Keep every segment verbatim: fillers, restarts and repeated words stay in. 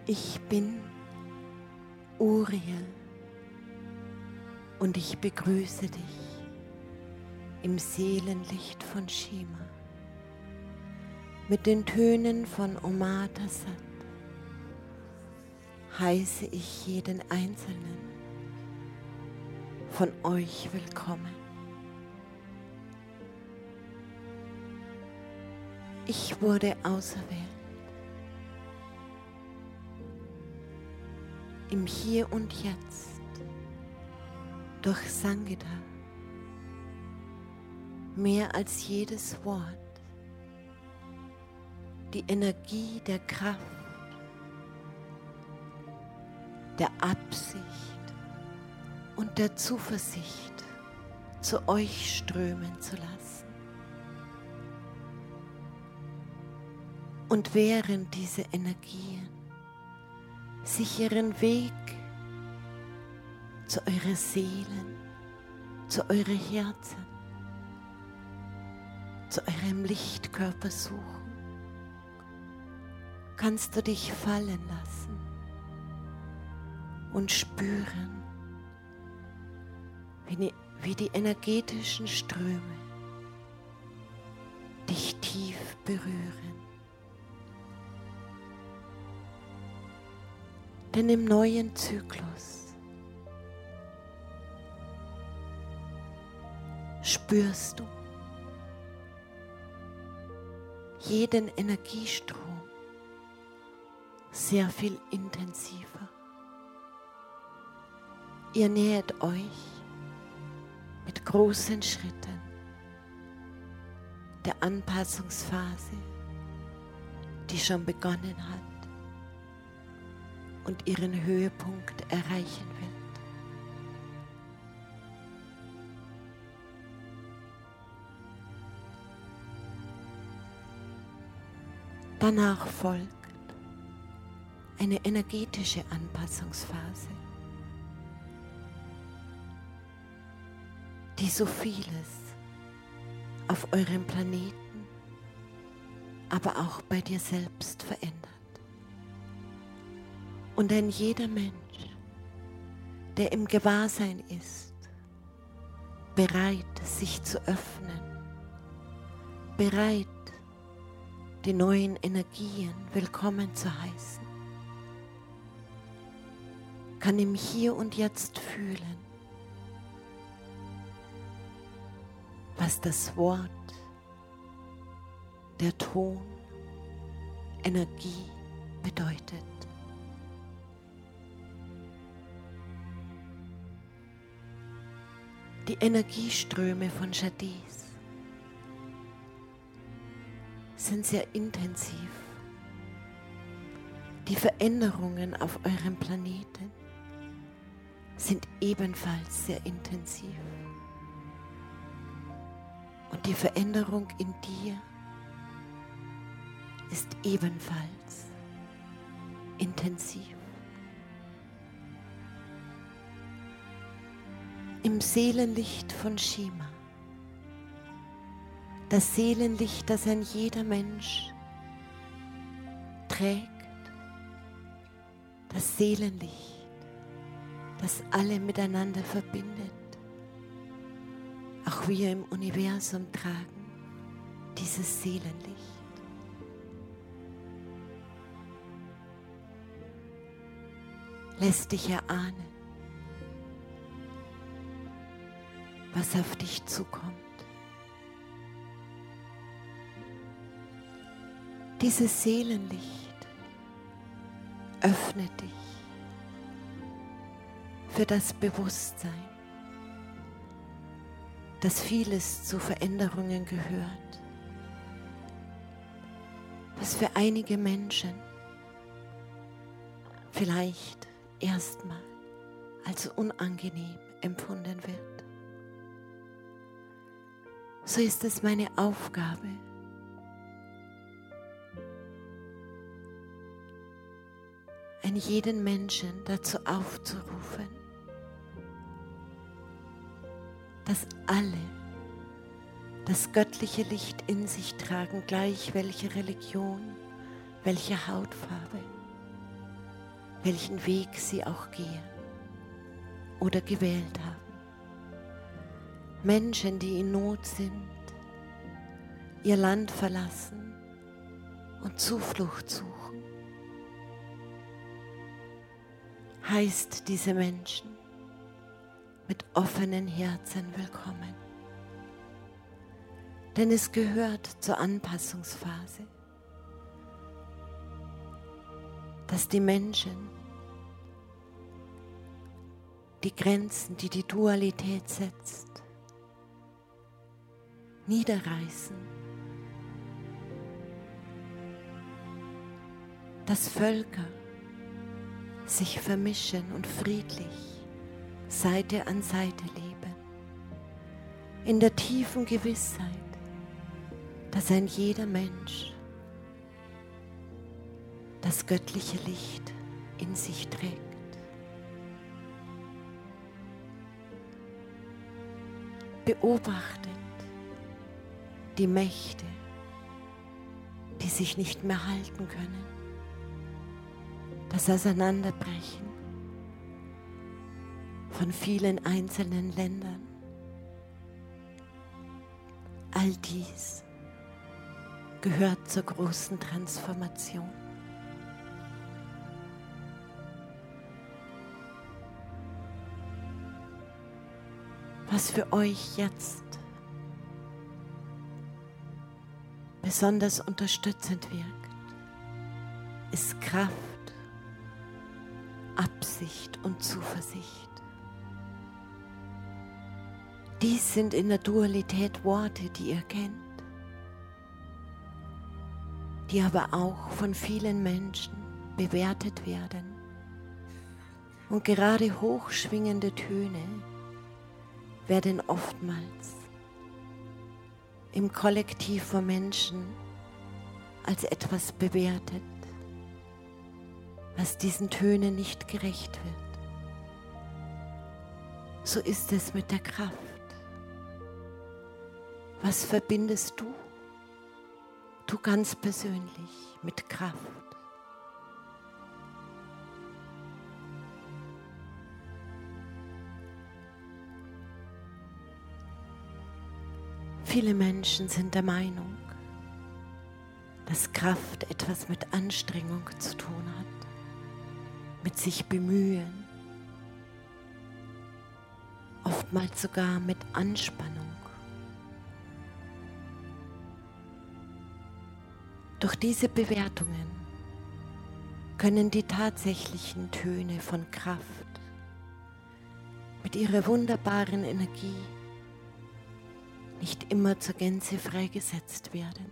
Ich bin Uriel und ich begrüße dich im Seelenlicht von Shima mit den Tönen von Om Tat heiße ich jeden Einzelnen von euch willkommen. Ich wurde auserwählt, im Hier und Jetzt durch Sangita mehr als jedes Wort die Energie der Kraft, der Absicht und der Zuversicht zu euch strömen zu lassen. Und während diese Energien sich ihren Weg zu eurer Seelen, zu euren Herzen, zu eurem Lichtkörper suchen, kannst du dich fallen lassen und spüren, wie die, wie die energetischen Ströme dich tief berühren. Denn im neuen Zyklus spürst du jeden Energiestrom sehr viel intensiver. Ihr nähert euch mit großen Schritten der Anpassungsphase, die schon begonnen hat und ihren Höhepunkt erreichen wird. Danach folgt eine energetische Anpassungsphase, die so vieles auf eurem Planeten, aber auch bei dir selbst verändert. Und ein jeder Mensch, der im Gewahrsein ist, bereit, sich zu öffnen, bereit, die neuen Energien willkommen zu heißen, kann im Hier und Jetzt fühlen, was das Wort, der Ton, Energie bedeutet. Die Energieströme von Shadis sind sehr intensiv. Die Veränderungen auf eurem Planeten sind ebenfalls sehr intensiv. Und die Veränderung in dir ist ebenfalls intensiv. Im Seelenlicht von Shima, das Seelenlicht, das ein jeder Mensch trägt, das Seelenlicht, das alle miteinander verbindet. Auch wir im Universum tragen dieses Seelenlicht. Lässt dich erahnen, was auf dich zukommt. Dieses Seelenlicht öffnet dich für das Bewusstsein, dass vieles zu Veränderungen gehört, was für einige Menschen vielleicht erstmal als unangenehm empfunden wird. So ist es meine Aufgabe, einen jeden Menschen dazu aufzurufen, dass alle das göttliche Licht in sich tragen, gleich welche Religion, welche Hautfarbe, welchen Weg sie auch gehen oder gewählt haben. Menschen, die in Not sind, ihr Land verlassen und Zuflucht suchen, heißt diese Menschen mit offenen Herzen willkommen. Denn es gehört zur Anpassungsphase, dass die Menschen die Grenzen, die die Dualität setzt, niederreißen, dass Völker sich vermischen und friedlich Seite an Seite leben, in der tiefen Gewissheit, dass ein jeder Mensch das göttliche Licht in sich trägt. Beobachtet die Mächte, die sich nicht mehr halten können, das Auseinanderbrechen von vielen einzelnen Ländern. All dies gehört zur großen Transformation. Was für euch jetzt besonders unterstützend wirkt, ist Kraft, Absicht und Zuversicht. Dies sind in der Dualität Worte, die ihr kennt, die aber auch von vielen Menschen bewertet werden. Und gerade hochschwingende Töne werden oftmals im Kollektiv von Menschen als etwas bewertet, was diesen Tönen nicht gerecht wird. So ist es mit der Kraft. Was verbindest du, du ganz persönlich, mit Kraft? Viele Menschen sind der Meinung, dass Kraft etwas mit Anstrengung zu tun hat, mit sich bemühen, oftmals sogar mit Anspannung. Durch diese Bewertungen können die tatsächlichen Töne von Kraft mit ihrer wunderbaren Energie nicht immer zur Gänze freigesetzt werden.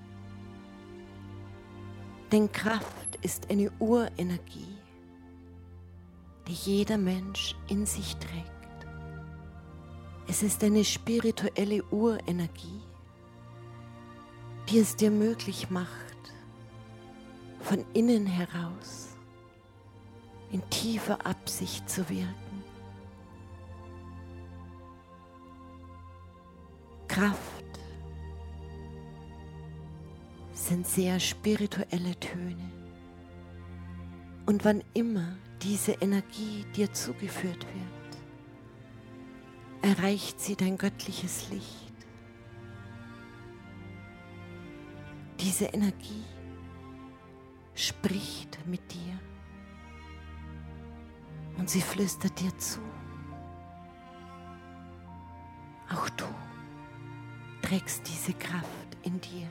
Denn Kraft ist eine Urenergie, die jeder Mensch in sich trägt. Es ist eine spirituelle Urenergie, die es dir möglich macht, von innen heraus in tiefer Absicht zu wirken. Kraft sind sehr spirituelle Töne. Und wann immer diese Energie dir zugeführt wird, erreicht sie dein göttliches Licht. Diese Energie spricht mit dir und sie flüstert dir zu. Auch du trägst diese Kraft in dir.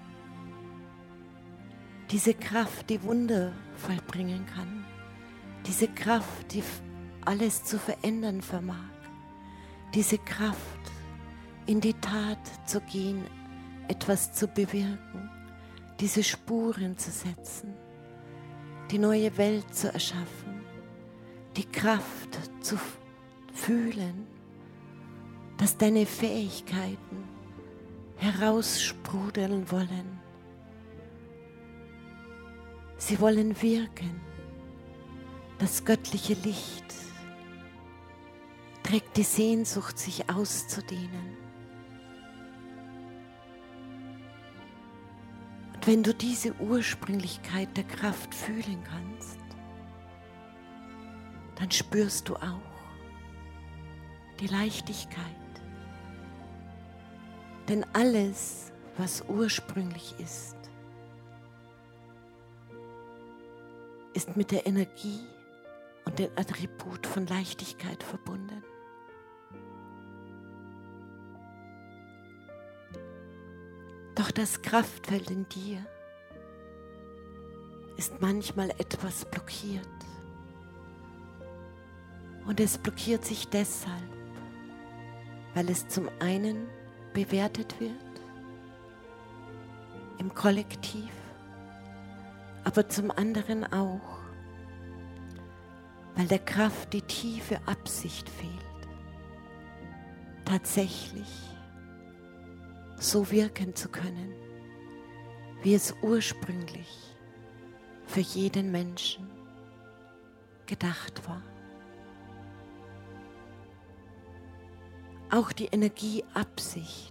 Diese Kraft, die Wunder vollbringen kann. Diese Kraft, die alles zu verändern vermag. Diese Kraft, in die Tat zu gehen, etwas zu bewirken, diese Spuren zu setzen, die neue Welt zu erschaffen, die Kraft zu fühlen, dass deine Fähigkeiten heraussprudeln wollen. Sie wollen wirken. Das göttliche Licht trägt die Sehnsucht, sich auszudehnen. Und wenn du diese Ursprünglichkeit der Kraft fühlen kannst, dann spürst du auch die Leichtigkeit. Denn alles, was ursprünglich ist, ist mit der Energie und dem Attribut von Leichtigkeit verbunden. Doch das Kraftfeld in dir ist manchmal etwas blockiert. Und es blockiert sich deshalb, weil es zum einen bewertet wird, im Kollektiv, aber zum anderen auch, weil der Kraft die tiefe Absicht fehlt, tatsächlich so wirken zu können, wie es ursprünglich für jeden Menschen gedacht war. Auch die Energieabsicht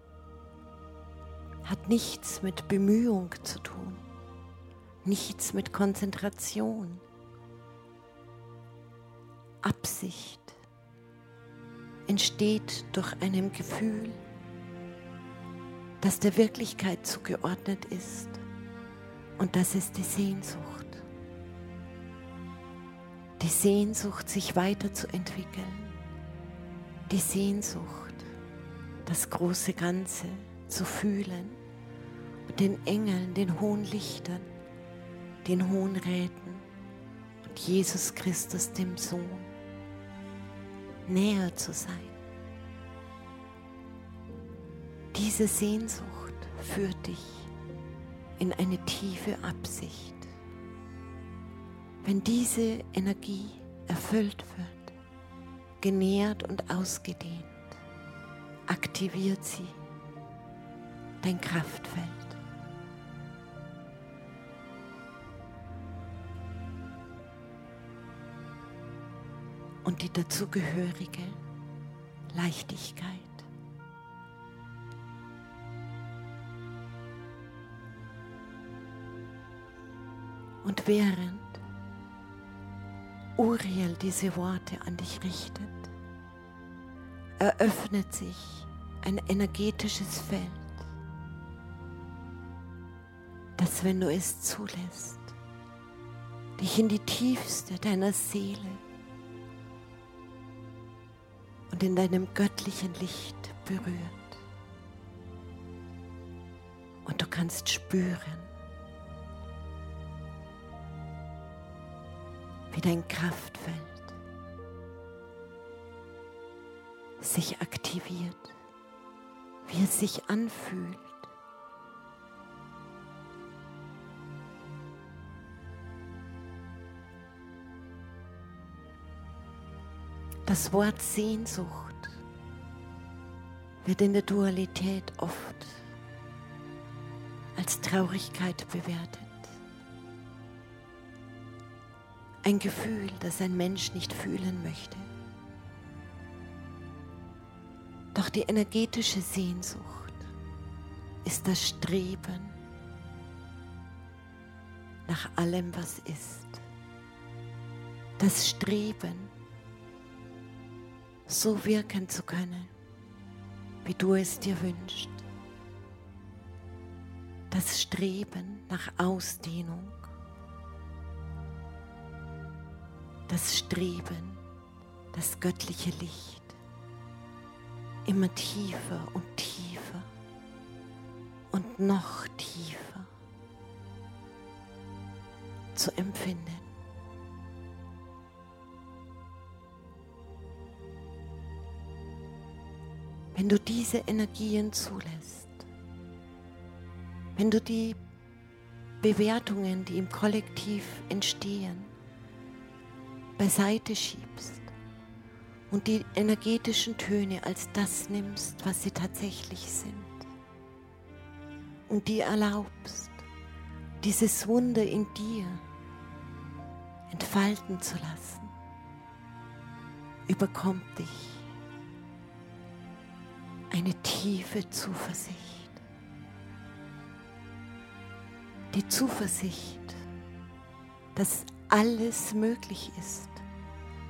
hat nichts mit Bemühung zu tun, nichts mit Konzentration. Absicht entsteht durch ein Gefühl, das der Wirklichkeit zugeordnet ist, und das ist die Sehnsucht. Die Sehnsucht, sich weiterzuentwickeln. Die Sehnsucht, das große Ganze zu fühlen und den Engeln, den hohen Lichtern, den hohen Räten und Jesus Christus, dem Sohn, näher zu sein. Diese Sehnsucht führt dich in eine tiefe Absicht. Wenn diese Energie erfüllt wird, genährt und ausgedehnt, aktiviert sie dein Kraftfeld. Und die dazugehörige Leichtigkeit. Und während Uriel diese Worte an dich richtet, eröffnet sich ein energetisches Feld, das, wenn du es zulässt, dich in die tiefste deiner Seele und in deinem göttlichen Licht berührt. Und du kannst spüren, wie dein Kraftfeld sich aktiviert, wie es sich anfühlt. Das Wort Sehnsucht wird in der Dualität oft als Traurigkeit bewertet. Ein Gefühl, das ein Mensch nicht fühlen möchte. Doch die energetische Sehnsucht ist das Streben nach allem, was ist. Das Streben, so wirken zu können, wie du es dir wünschst. Das Streben nach Ausdehnung. Das Streben, das göttliche Licht, immer tiefer und tiefer und noch tiefer zu empfinden. Wenn du diese Energien zulässt, wenn du die Bewertungen, die im Kollektiv entstehen, beiseite schiebst und die energetischen Töne als das nimmst, was sie tatsächlich sind, und dir erlaubst, dieses Wunder in dir entfalten zu lassen, überkommt dich eine tiefe Zuversicht. Die Zuversicht, dass alles möglich ist,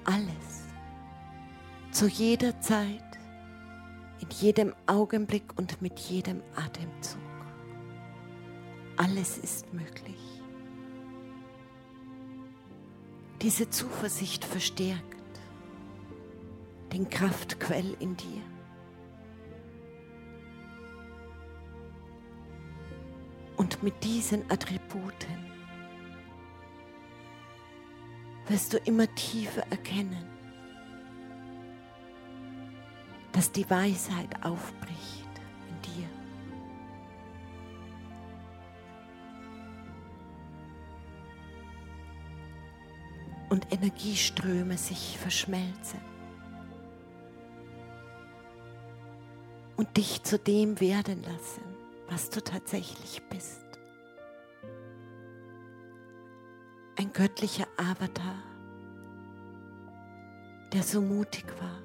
alles, zu jeder Zeit, in jedem Augenblick und mit jedem Atemzug. Alles ist möglich. Diese Zuversicht verstärkt den Kraftquell in dir. Und mit diesen Attributen wirst du immer tiefer erkennen, dass die Weisheit aufbricht in dir. Und Energieströme sich verschmelzen und dich zu dem werden lassen, was du tatsächlich bist. Ein göttlicher Avatar, der so mutig war,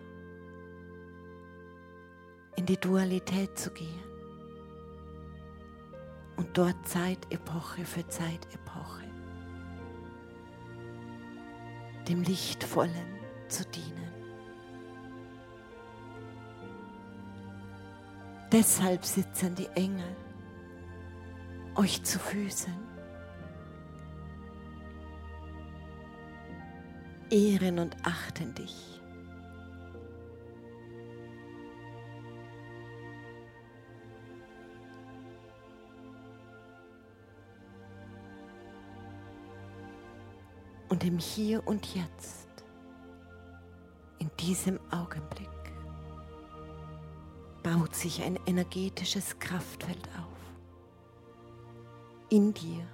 in die Dualität zu gehen und dort Zeitepoche für Zeitepoche dem Lichtvollen zu dienen. Deshalb sitzen die Engel euch zu Füßen, ehren und achten dich. Und im Hier und Jetzt, in diesem Augenblick, baut sich ein energetisches Kraftfeld auf. In dir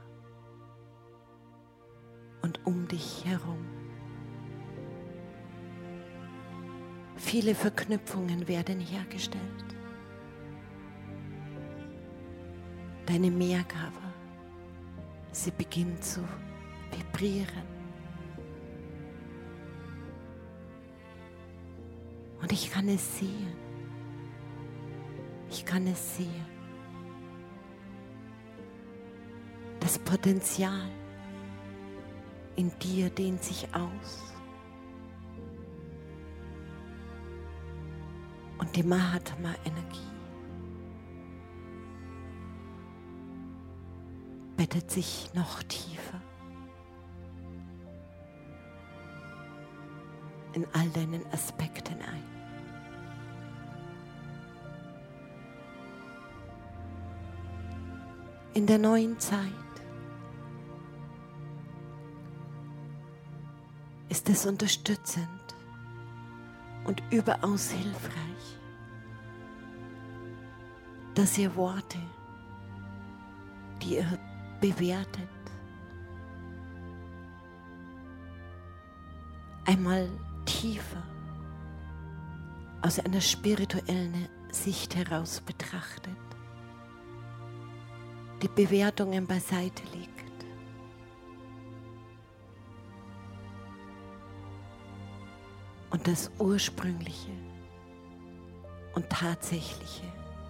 und um dich herum. Viele Verknüpfungen werden hergestellt. Deine Mehrgabe, sie beginnt zu vibrieren. Und ich kann es sehen. Ich kann es sehen. Das Potenzial in dir dehnt sich aus. Und die Mahatma-Energie bettet sich noch tiefer in all deinen Aspekten ein. In der neuen Zeit ist es unterstützend und überaus hilfreich, dass ihr Worte, die ihr bewertet, einmal tiefer aus einer spirituellen Sicht heraus betrachtet, die Bewertungen beiseite legt und das Ursprüngliche und Tatsächliche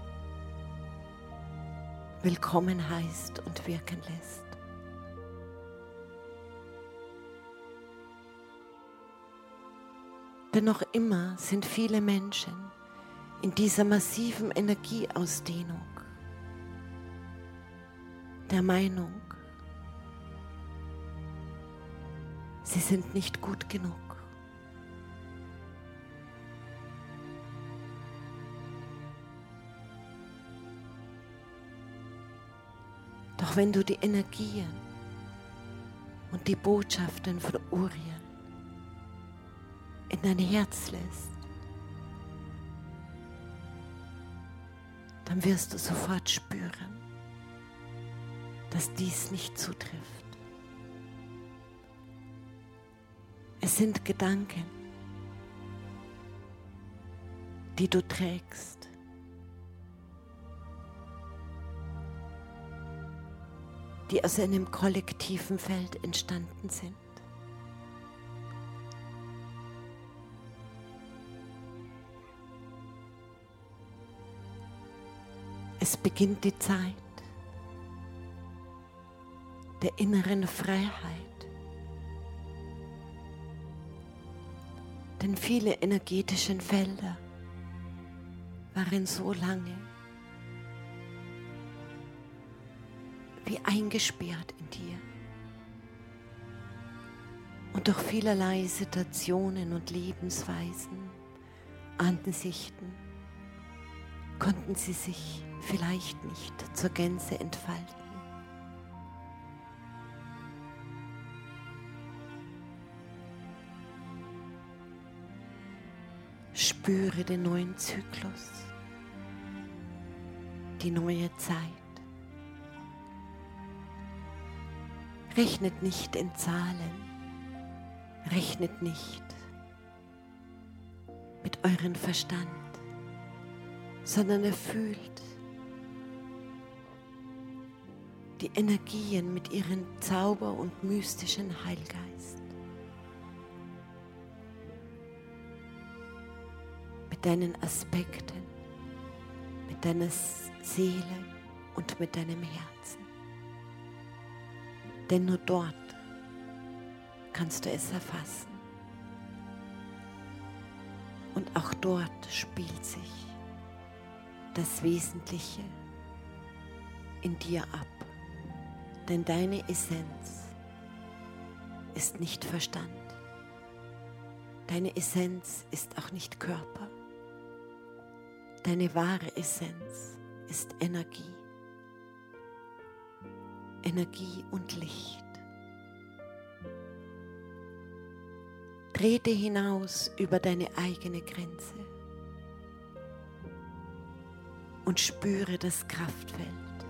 willkommen heißt und wirken lässt. Denn noch immer sind viele Menschen in dieser massiven Energieausdehnung der Meinung, sie sind nicht gut genug. Doch wenn du die Energien und die Botschaften von Uriel in dein Herz lässt, dann wirst du sofort spüren, dass dies nicht zutrifft. Es sind Gedanken, die du trägst, die aus einem kollektiven Feld entstanden sind. Es beginnt die Zeit der inneren Freiheit, Denn viele energetische Felder waren so lange wie eingesperrt in dir. Und durch vielerlei Situationen und Lebensweisen, Ansichten, konnten sie sich vielleicht nicht zur Gänze entfalten. Spüre den neuen Zyklus, die neue Zeit. Rechnet nicht in Zahlen, rechnet nicht mit eurem Verstand, sondern erfüllt die Energien mit ihrem Zauber und mystischen Heilgeist. Mit deinen Aspekten, mit deiner Seele und mit deinem Herzen. Denn nur dort kannst du es erfassen. Und auch dort spielt sich das Wesentliche in dir ab. Denn deine Essenz ist nicht Verstand. Deine Essenz ist auch nicht Körper. Deine wahre Essenz ist Energie. Energie und Licht. Trete hinaus über deine eigene Grenze und spüre das Kraftfeld.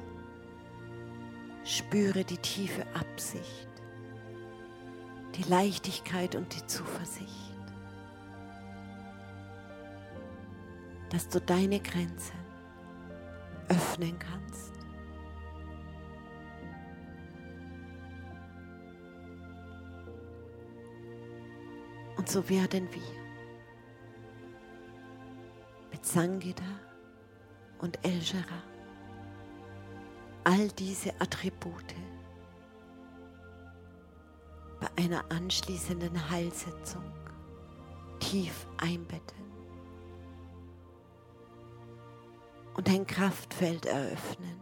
Spüre die tiefe Absicht, die Leichtigkeit und die Zuversicht, dass du deine Grenzen öffnen kannst. Und so werden wir mit Sangita und El-Jara all diese Attribute bei einer anschließenden Heilsetzung tief einbetten und ein Kraftfeld eröffnen,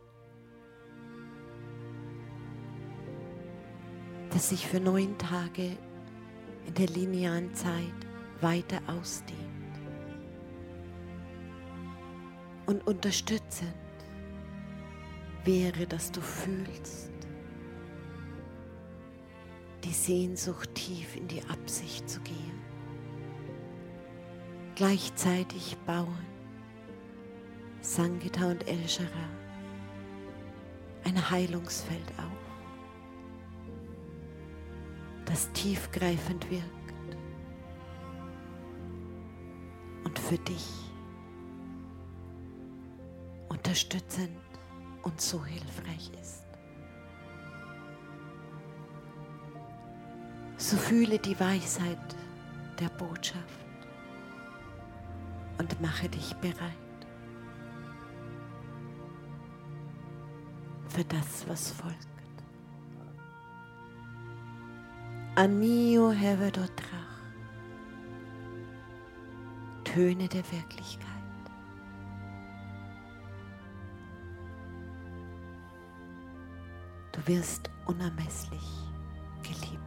das sich für neun Tage in der linearen Zeit weiter ausdehnt. Und unterstützend wäre, dass du fühlst, die Sehnsucht tief in die Absicht zu gehen. Gleichzeitig bauen Sangita und El-Jara ein Heilungsfeld auf, das tiefgreifend wirkt und für dich unterstützend und so hilfreich ist. So fühle die Weisheit der Botschaft und mache dich bereit für das, was folgt. Anio Hevedotrach, Töne der Wirklichkeit. Du wirst unermesslich geliebt.